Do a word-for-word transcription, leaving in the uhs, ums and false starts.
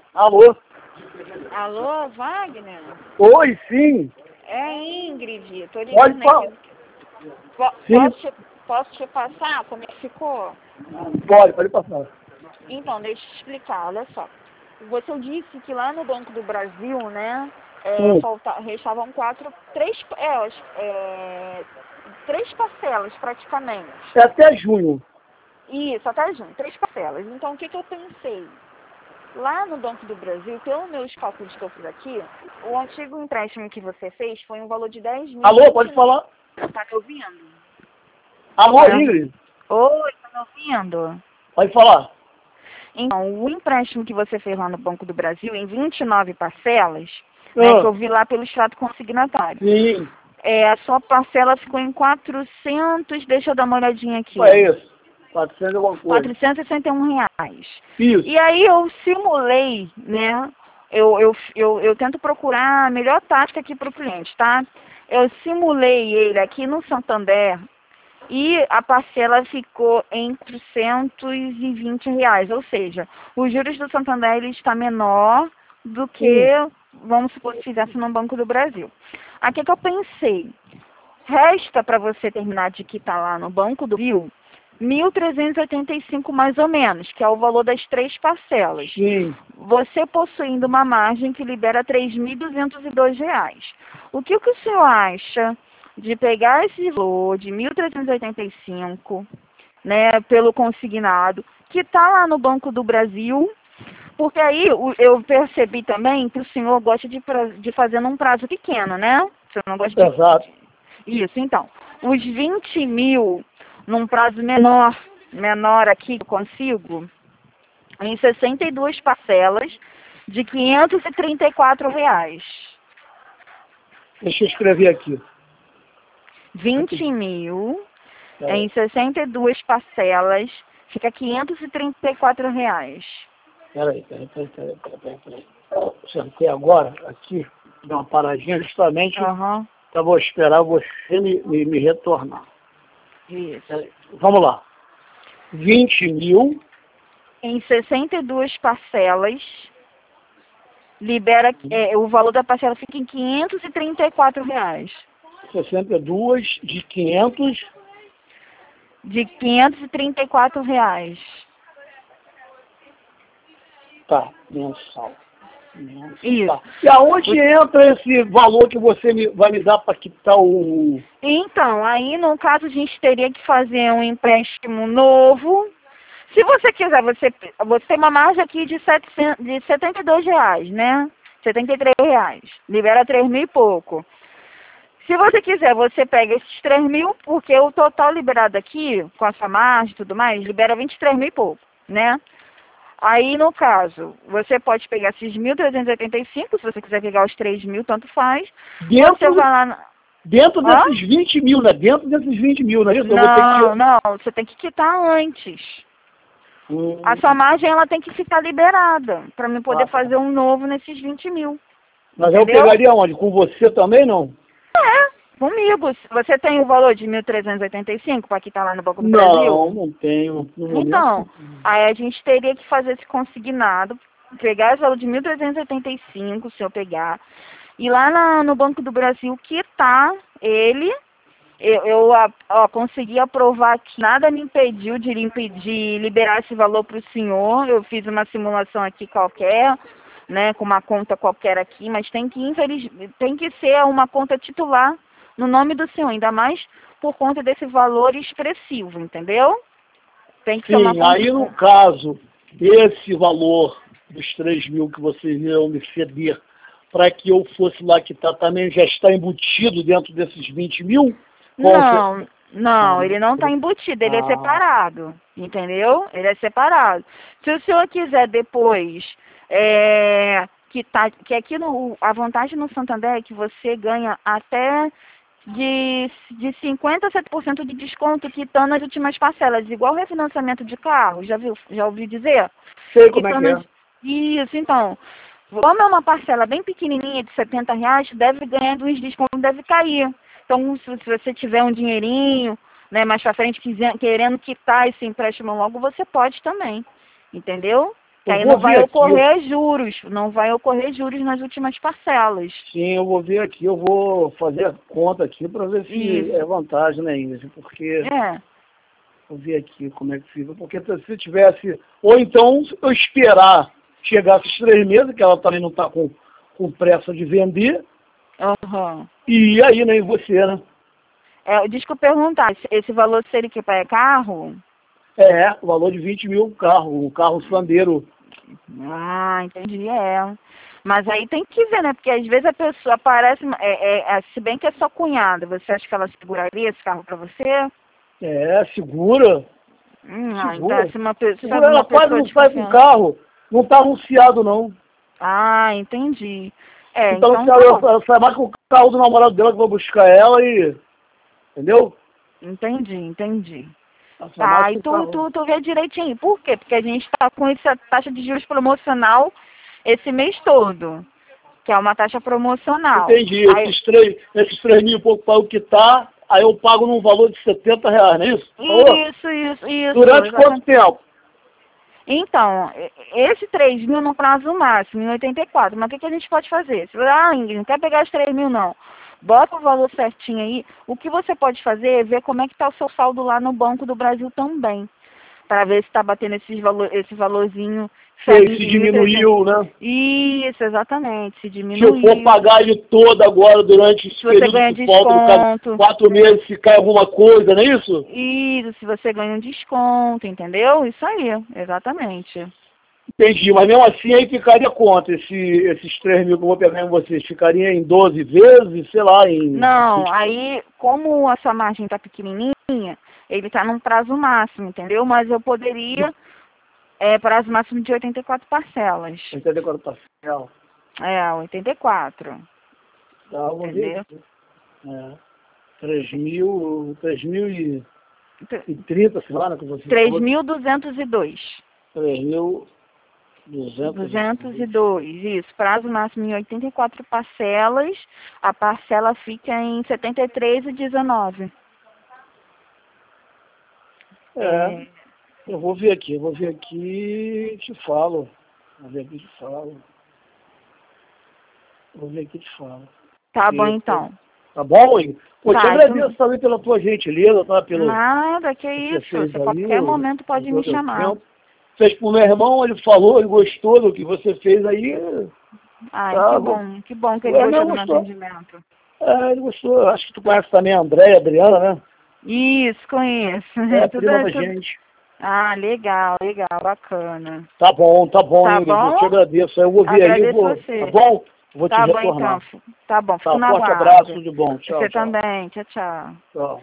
Alô? Alô, Wagner? Oi, sim. É Ingrid, tô Pode ligando falar. aqui. Po- Sim. Posso te, posso te passar como é que ficou? Pode, pode passar. Então, deixa eu te explicar, olha só. Você disse que lá no Banco do Brasil, né, é, Hum. falta, restavam quatro, três, é, é, três parcelas praticamente. É até junho. Isso, até junho, três parcelas. Então, o que, que eu pensei? Lá no Banco do Brasil, pelos meus cálculos que eu fiz aqui, o antigo empréstimo que você fez foi um valor de dez mil. Alô, pode falar. Tá me ouvindo? Alô, Tá. Ingrid? Oi, tá me ouvindo? Pode falar. Então, o empréstimo que você fez lá no Banco do Brasil, em vinte e nove parcelas, né, que eu Ah, vi lá pelo extrato consignatário, sim. é, a sua parcela ficou em quatrocentos, deixa eu dar uma olhadinha aqui, É ó, isso. quatrocentos e alguma coisa. quatrocentos e sessenta e um reais. Isso. E aí eu simulei, né? Eu, eu, eu, eu tento procurar a melhor tática aqui para o cliente, tá? Eu simulei ele aqui no Santander e a parcela ficou em quatrocentos e vinte reais. Ou seja, os juros do Santander ele está menor do que, Hum. vamos supor, se fizesse no Banco do Brasil. Aqui que eu pensei, resta para você terminar de quitar lá no Banco do Rio mil trezentos e oitenta e cinco mais ou menos, que é o valor das três parcelas. Sim. Você possuindo uma margem que libera três mil duzentos e dois reais. O que, que o senhor acha de pegar esse valor de mil trezentos e oitenta e cinco, né, pelo consignado, que está lá no Banco do Brasil, porque aí o- eu percebi também que o senhor gosta de, pra- de fazer num prazo pequeno, né? O senhor não gosta de... Exato. Isso, então. Os vinte mil num prazo menor, menor aqui que eu consigo, em sessenta e duas parcelas de quinhentos e trinta e quatro reais. Deixa eu escrever aqui. vinte mil Peraí. em sessenta e duas parcelas, fica quinhentos e trinta e quatro reais. Peraí, peraí, peraí, peraí, peraí, peraí, peraí. Acertei agora, aqui, dá uma paradinha justamente. Aham, Eu vou esperar você me, me, me retornar. isso. Peraí. Vamos lá. vinte mil. Em sessenta e duas parcelas, libera, é, o valor da parcela fica em quinhentos e trinta e quatro reais. sessenta e dois de quinhentos. De quinhentos e trinta e quatro reais. Tá, mensal. Mensal. Isso. Tá. E aonde entra esse valor que você me, vai me dar para quitar o... Então, aí no caso a gente teria que fazer um empréstimo novo. Se você quiser, você, você tem uma margem aqui de, setecentos, de setenta e dois reais, né? setenta e três reais. Libera três mil e pouco. Se você quiser, você pega esses três mil, porque o total liberado aqui, com a sua margem e tudo mais, libera vinte e três mil e pouco, né? Aí, no caso, você pode pegar esses mil trezentos e oitenta e cinco, se você quiser pegar os três mil, tanto faz. Dentro, Você vai lá... Na... dentro Hã? desses vinte mil, né? Dentro desses vinte mil, não é isso? Eu vou ter Não, que... não, você tem que quitar antes. Hum, A sua margem, ela tem que ficar liberada, para mim poder ah, tá. fazer um novo nesses vinte mil. Mas eu Entendeu? pegaria onde? Com você também, não? É, comigo. Você tem o valor de mil trezentos e oitenta e cinco para quitar lá no Banco do Brasil? Não, não tenho. No momento. Então, aí a gente teria que fazer esse consignado, pegar esse valor de mil trezentos e oitenta e cinco, se eu pegar, e lá na- no Banco do Brasil quitar ele. Eu, eu a- ó, consegui aprovar que nada me impediu de, limpe- de liberar esse valor para o senhor. Eu fiz uma simulação aqui qualquer, né, com uma conta qualquer aqui, mas tem que, infeliz, tem que ser uma conta titular no nome do senhor, ainda mais por conta desse valor expressivo, entendeu? Tem que ser uma Sim, conta... aí no caso, esse valor dos três mil que vocês irão me ceder para que eu fosse lá quitar também já está embutido dentro desses vinte mil? Qual que- Não, não, ele não está embutido, ele é Ah, separado, entendeu? Ele é separado. Se o senhor quiser depois, é, que, tá, que aqui no, a vantagem no Santander é que você ganha até de, de cinquenta a sete por cento de desconto quitando as últimas parcelas, igual refinanciamento de carro, já viu, já ouviu dizer? sei como é que Quitando é. as- Isso, então, como é uma parcela bem pequenininha de setenta reais, deve ganhar dos descontos, deve cair. Então, se, se você tiver um dinheirinho, né, mais pra frente, quiser, querendo quitar esse empréstimo logo, você pode também, entendeu? Que Eu aí vou não vai ver aqui. ocorrer juros, não vai ocorrer juros nas últimas parcelas. Sim, eu vou ver aqui, eu vou fazer a conta aqui para ver se Isso. é vantagem, né, Inês? Porque, É, vou ver aqui como é que fica, porque se tivesse, ou então eu esperar chegar esses três meses, que ela também não está com, com pressa de vender, aham. e aí, né, e você, né? É, desculpa perguntar, esse, esse valor seria que para carro? É, o valor de vinte mil o carro, o carro Sandero. Ah, entendi, é. Mas aí tem que ver, né? Porque às vezes a pessoa aparece, é, é, é, se bem que é sua cunhada, você acha que ela seguraria esse carro para você? É, segura, Hum, ah, segura. então, se uma, pe- se Segura, uma ela quase pessoa não sai com o desconfiante. carro, não está anunciado não. Ah, entendi. É, Então, então se tá ela, bom. ela sai mais com o carro do namorado dela que vai buscar ela e... Entendeu? Entendi, entendi. Ela sai mais Tá, com e o tu, carro. tu, tu vê direitinho. Por quê? Porque a gente tá com essa taxa de juros promocional esse mês todo, que é uma taxa promocional. Entendi. Aí, Esses três, esses três mil e pouco para o que tá, aí eu pago num valor de setenta reais, não é isso? Falou? isso, isso, isso. Durante quanto Exatamente. tempo? Então, e- esse três mil no prazo máximo, em oitenta e quatro. Mas o que, que a gente pode fazer? Se você, ah, Ingrid, não quer pegar os três mil, não. Bota o valor certinho aí. O que você pode fazer é ver como é que está o seu saldo lá no Banco do Brasil também. Para ver se está batendo esses valor, esse valorzinho. Sei, segue se em mil e trezentos. diminuiu, né? Isso, exatamente. Se Se eu diminuiu. for pagar ele todo agora durante esse Se você período ganha que falta, no caso, desconto. quatro meses, se cai alguma coisa, não é isso? Isso, se você ganha um desconto, entendeu? Isso aí, exatamente. Entendi, mas mesmo assim aí ficaria quanto? Esse, esses três mil que eu vou pegar em vocês? Ficaria em doze vezes, sei lá, em... Não, aí, como a sua margem está pequenininha, ele está num prazo máximo, entendeu? Mas eu poderia, é, prazo máximo de oitenta e quatro parcelas. oitenta e quatro parcelas. É, oitenta e quatro, Tá, vamos ver. entendeu? É. três mil, três mil e trinta, sei lá, né, que você três falou. mil duzentos e dois. três mil duzentos. duzentos e dois, isso. Prazo máximo em oitenta e quatro parcelas. A parcela fica em setenta e três e dezenove. É, eu vou ver aqui, eu vou ver aqui e te falo. Vou ver aqui e te falo. Vou ver aqui e te falo. Tá bom, Isso. então. Tá bom, Igor? Pô, te Tá, agradeço então- também pela tua gentileza, tá? Pelo Nada, que que você isso. fez Você aí, pode, qualquer o- momento pode o me teu chamar. tempo. Fez pro meu irmão, ele falou, ele gostou do que você fez aí. Ai, Tá, que vou- bom, que bom que O ele Hernão gostou do meu gostou. atendimento. É, ele gostou. Eu acho que tu conhece também a Andréia, a Adriana, né? Isso, conheço. É, Tudo- prima da tudo- gente. Ah, legal, legal, bacana. Tá bom, tá bom, Tá Ingrid. Eu bom? te agradeço. Eu vou ver aí, eu Agradeço vou. você. Tá bom? Vou Tá te bom, retornar. então. Tá bom, fico Tá, na forte guarda. abraço, tudo de bom. Tchau, Você tchau. também. Tchau, tchau. Tchau.